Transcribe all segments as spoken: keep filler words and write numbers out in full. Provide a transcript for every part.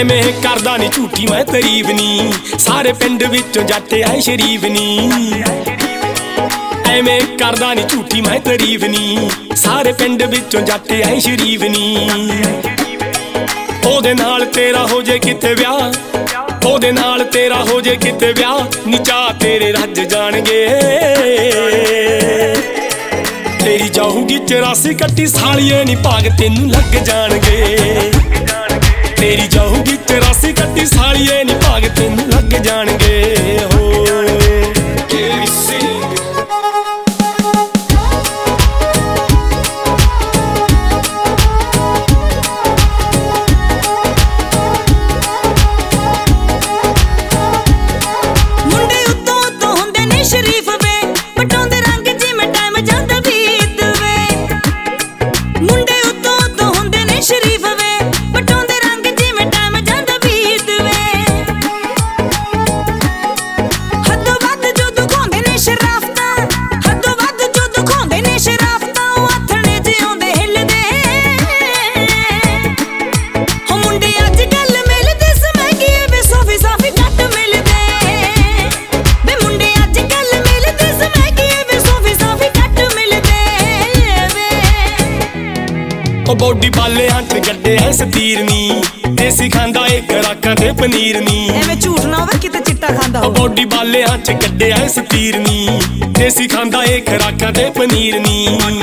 ਐਵੇਂ ਕਰਦਾ ਨੀ ਝੂਠੀ मैं तारीफ नी सारे पिंड विचों जट आए शरीफ नी ਐਵੇਂ करदा नी झूठी मैं तारीफ नी सारे पिंड विचों जट आए शरीफ नी ओदे नाल तेरा हो जे किते विआह ओदे नाल तेरा हो जे किते विआह नी चाह तेरे रज जाणगे तेरी जाऊगी चौरासी कट्टी सालिए नी भाग तेनू लग जाणगे तेरी जाऊगी चौरासी कट्टी सालिए नी भाग तेनू लग जाणगे हो बॉडी बाले हाथ गड्डे है सतीर नी देसी खांदा एक राका ते पनीर नी एवें झूठ ना होवे किते चिट्टा खांदा हो बॉडी बाले हाथ गड्डे है सतीर नी देसी खांदा एक राका ते पनीर नी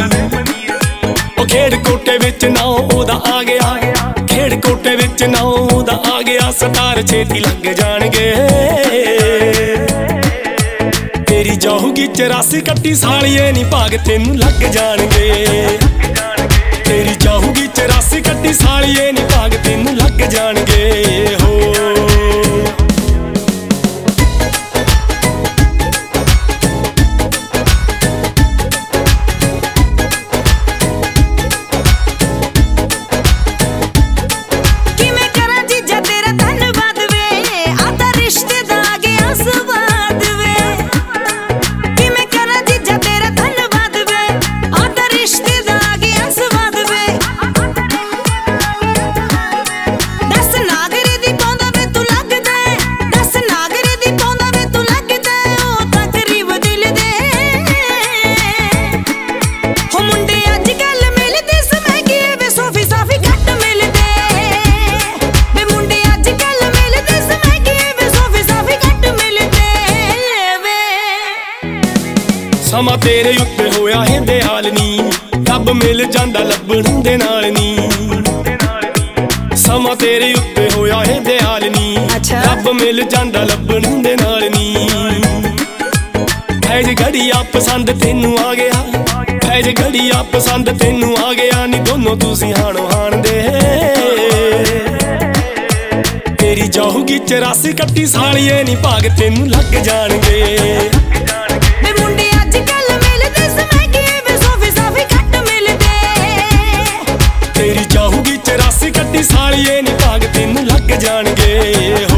ओ खेड़ कोटे विच ना ओदा आ गया खेड़ कोटे विच ना ओदा आ गया सतार छेती लग जाणगे तेरी जाऊगी चौरासी कट्टी सालिए नी भाग तेनू लग जाणगे तेरी जाऊगी चौरासी कट्टी सालिए नी भाग तेनू लग जाणगे हो समा तेरे उत्ते होया है दे हाल नी रब मिल जांदा लभण दे नाल नी समा तेरे उत्ते होया है दे हाल नी रब मिल जांदा लभण दे नाल नी ऐ जे घड़ी आ पसंद तेनू आ गया ऐ जे घड़ी आ पसंद तेनू आ गया नी दोनों तुसी हाणो हाण दे तेरी जाऊगी चौरासी कट्टी सालिए नी भाग तेनू लग जाणगे तेरी जाऊगी चौरासी कट्टी सालिए नी भाग तेनू लग जाणगे।